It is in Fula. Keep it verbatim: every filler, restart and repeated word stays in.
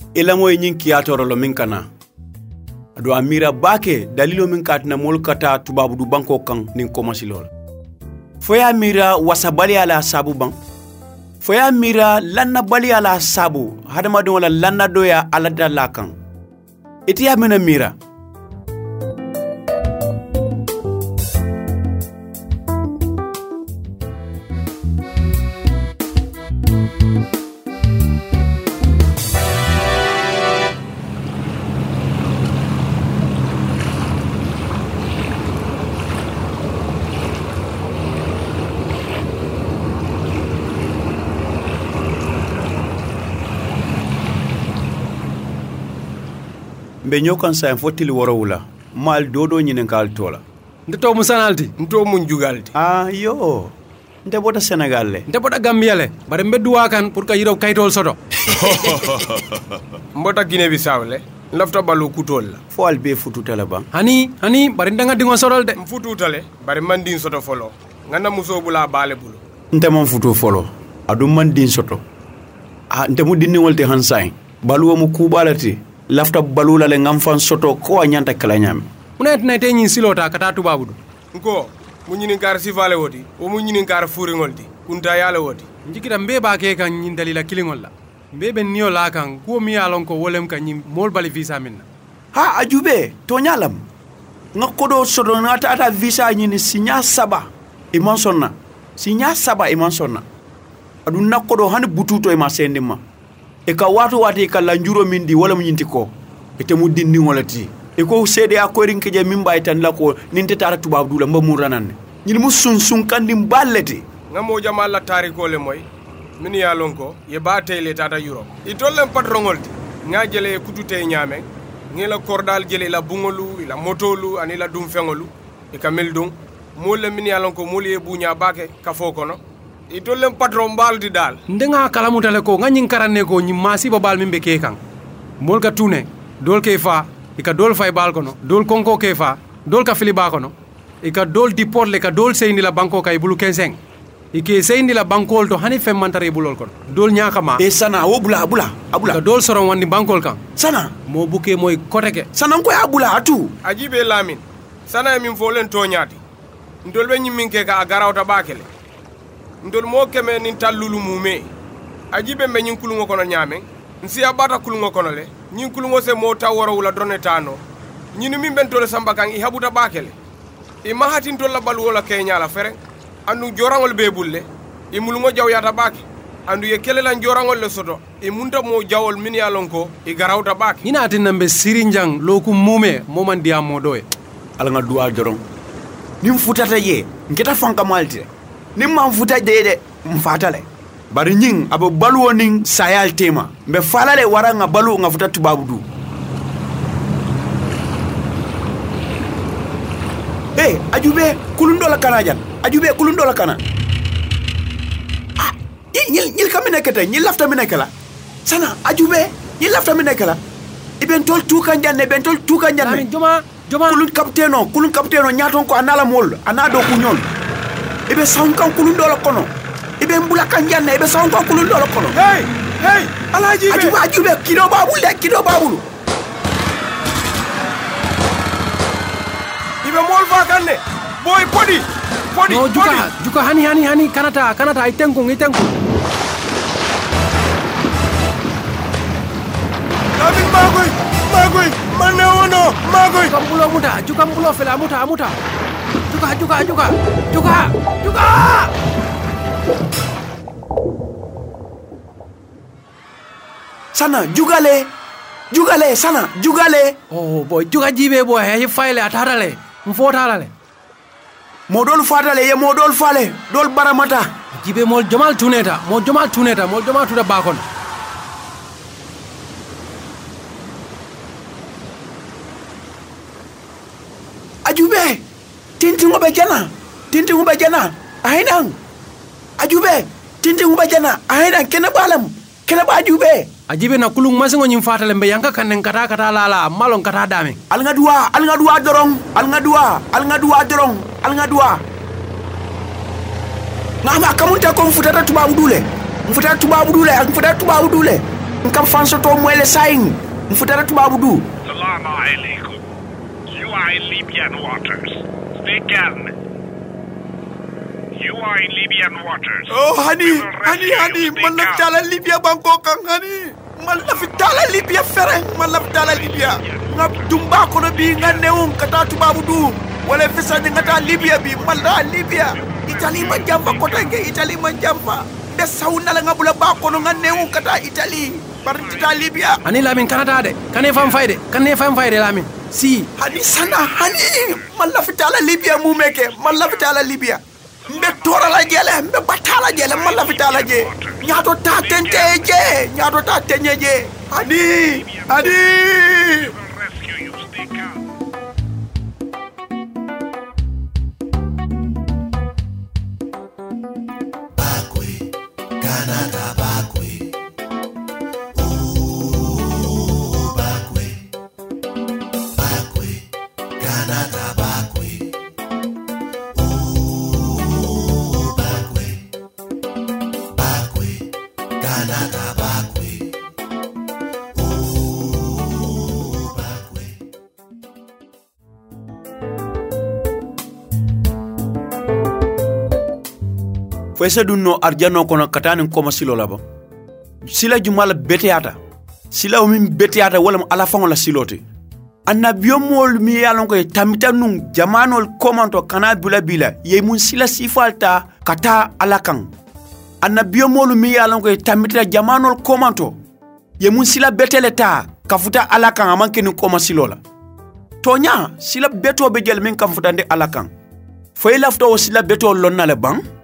ila moy nyin kiyatoro lo min kana ado amira bake dalilo min katna mol kata tubabu du banko kan nin komasi lol foya mira wasabali ala sabu bang foya mira lanna bali ala sabu hadama do wala lanna doya ala dalla kan itiya mena mira be nyokan sa fotili worowula mal dodo nyinen kal tola ndeto mu sanalti nto mun jugalti ah yo nde bota Senegal le nde bota Gambia le bare mbedduwa kan pour ka yiro kaytol soto mbota Guinée Bissau le lafta balu kutol la fo al be futu tala ba hani hani bare ndanga dingo sotol de mfutu tale bare mandin soto folo ngana muso bula bale bulu nte mon futu folo adu mandin soto ah nte mu dinni wolte hansay balu mu kubalati lafta balula le ngamfan soto ko anyanta kala nyam unet na te nyin silota kata tubabudu nko mu nyinin kar sifale woti o mu nyinin kar furi ngolti kunta yale woti njikita mbe ba ke kan nyin dalila kilingol la mbe ben niyo la kan ko mi yalon ko wolem kan nyin mol bali visa minna ha ajube to nyalam ngakodo soto ngata ata visa nyin sinya saba iman sonna sinya saba iman sonna adu nakodo han bututo e ma sendima e ka watu wati ka lanjuro mindi wala mu nyinti ko ete mu dindi ngolati e ko sede akorin ke je min bay tan la ko ninte tara tubab dula mbamu ranan ñil mu sun sun kandi mballeti ngamo jama la tariko le moy min ya lonko ye ba tele tata euro i tollem patronolti nga jele kutute nyame ngela kordal jele la bungolu la motolu ani la dum fengolu e kamel dum mole min ya lonko mole bunya bake ka fokono i tollem patron baldi dal ndenga kala mutale ko ngani karanne ko nyi masi babal mimbe ke kan mol ka tune dol ke fa ika dol fay bal kono dol konko ke fa dol ka fili ba kono ika dol di porle ka dol seyndi la banko kay bulu quinze ike seyndi la bankol to hani fem mantare bulol kono dol nyaaka ma e sana wo bula bula abula ka dol soron wandi bankol kan sana mo buke moy koteke sana ko abula atu ajibe lamin sana min folen to nyaati ndol be nyimmin ke ka garawta bakele ndol mo keme nin tallulu mume ajibe be nyin kulungo kono nyame nsi abata kulungo kono le nyin kulungo se mo taworo wala drone tano nyinu min ben tole samba kan i habuta bakele i mahatin tolla balu wala kenya la fere anu jorangol be bulle i mulungo jaw yata bake andu ye kelelan jorangol le soto i munta mo jawol min ya lonko i garawta bake ina atinambe sirinjang loku mume moman dia modoy ala nga duwa jorong nim futata ye ngeta fanka malti nim man futa de de mfatale bari nying abo balu woning sayal tema mbe falale waranga balu nga futa tubabudu hey ajube kulundo la kanajan ajube kulundo la kana ah nyil nyil kamine kete nyil lafta mine kala sana ajube nyil lafta mine kala iben tol tukan janne ben tol tukan janne joma joma kulun kapteno kulun kapteno nyaton ko anala mol anado ku nyon ibe sankan kulundo la kono ibe mbula kan janne ibe sankan kulundo la kono hey hey alaji ajube ajube kido babul de kido babul ibe mol fa kanne boy podi podi no juka juka hani hani hani kanata kanata itengu itengu David magoy magoy manawono magoy kambulo muta juka mbulo fela muta muta juka juka juka juka juka sana jugale jugale sana jugale oh boy juga jibe boy hay fayle atarale mfotalale modol fatale ye modol fale dol baramata jibe mol jomal tuneta mo jomal tuneta mo jomal tuda bakon ajube tinti ngobe jana tinti ngobe jana aidan ajube tinti ngobe jana aidan kena balam kena ba ajube ajibe na kulung masingo nyim fatale mbe yanka kanen kata kata lala malon kata dame alnga dua alnga dua dorong alnga dua alnga dua dorong alnga dua ngama kamunta ko mfutata tubabu dule mfutata tubabu dule mfutata tubabu dule nkam fanso to moyle sayin mfutara tubabu du. Salam alaikum. You are in Libyan waters. Stay calm. You are in Libyan waters. Oh honey, honey, honey, man la tala Libya banko kan honey. Man la tala Libya fere, man la tala Libya. Ngap dumba ko no bi nga neun kata tubabu du. Wala fisa ngata Libya bi man la Libya. Italy man jamfa ko tange Italy man jamfa. Be sawna la ngabula ba ko no nga neun kata Italy. Bar tita Libya. Ani Lamin kanata de. Kane fam fayde. Kane fam fayde Lamin. Si. Hani sana hani. Man la tala Libya mu meke. Man la tala Libya. Mbe tora la jele, mbe batala jele, man la fitala je. Nyato ta tente je, nyato ta tenye je. Adi, adi. Rescue you. Stay calm. Bakwe, Canada bakwe. Ooh, bakwe. Bakwe, Canada bakwe. Canada bakwe. Ooh, bakwe. Fese dunno arjano kono katani koma silo laba. Sila jumala beteata. Sila umi beteata wala ala fango la silote. Annabiyo mol mi yalon ko tamita nun jamanol komanto kana bila bila ye mun sila sifalta kata alakan. Annabiyo molu mi yalon ko tamita jamanol komanto ye mun sila betele ta kafuta alakan amanke ni koma silola. Tonya sila beto be jel men kafuta nde alakan. Fo ilafto sila beto lonna le bang.